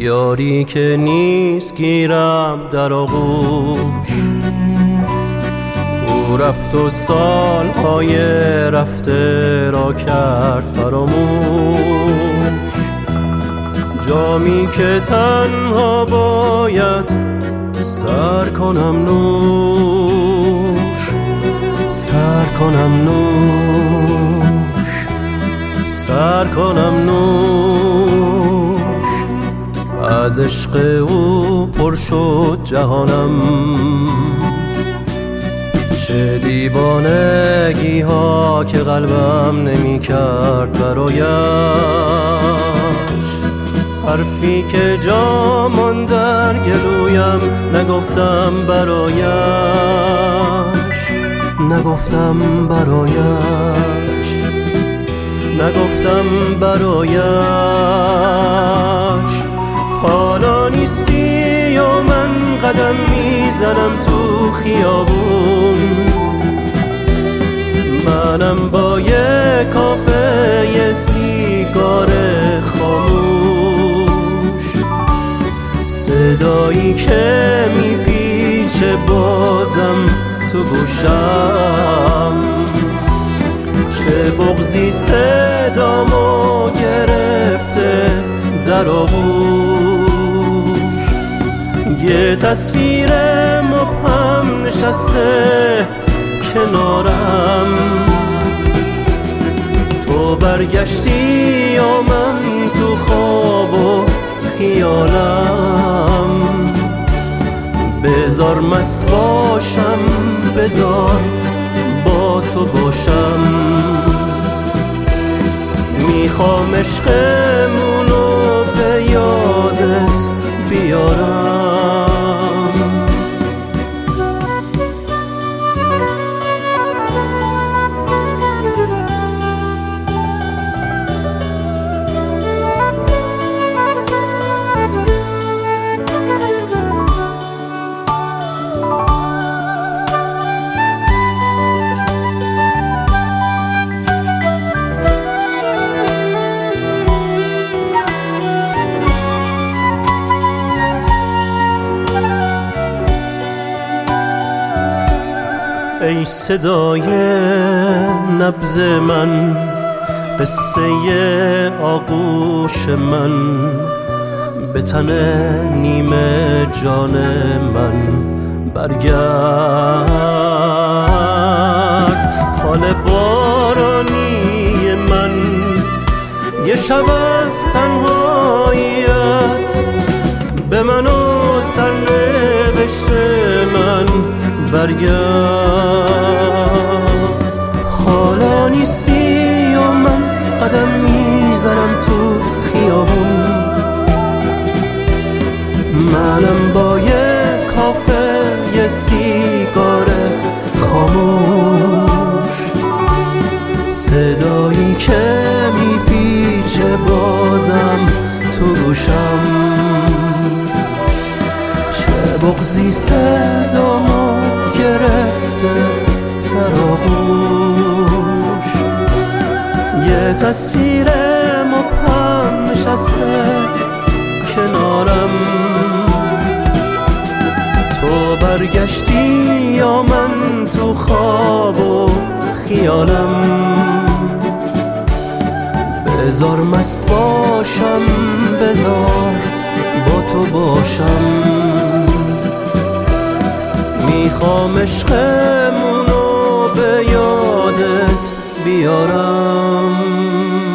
یاری که نیست گیرم در آغوش. او رفت و سالهای رفته را کرد فراموش. جامی که تنها باید سر کنم نوش، سر کنم نوش، سر کنم نوش. از عشق او پر شد جهانم، چه دیوانگی ها که قلبم نمی کرد برایش. حرفی که جا ماند در گلویم نگفتم برایش، نگفتم برایش، نگفتم برایش. حالا نیستی و من قدم میزنم تو خیابون. منم با یک کافه یه سیگار خاموش، صدایی که میپیچه بازم تو گوشم. چه بغضی صدامو گرفته در آغوش. یه تصویر مبهم نشسته کنارم. تو برگشتی و من تو خواب و خیالم. بذار مست باشم، بذار با تو باشم. میخوام عشقمونو به یادت بیارم. ای صدای نبض من، قصه آغوش من، به تن نیمه جان من برگرد. حال بارانی من، یه شب از تنهاییت، به من و سرنوشت من برگرد. حالا نیستی و من قدم میزنم تو خیابون. منم با یه کافه یه سیگار خاموش، صدایی که میپیچه بازم تو گوشم. چه بغضی صدامو گرفته در آغوش. یه تصویر مبهم نشسته کنارم. تو برگشتی یا من تو خواب و خیالم. بذار مست باشم، بذار با تو باشم. میخوام عشقمونو به یادت بیارم.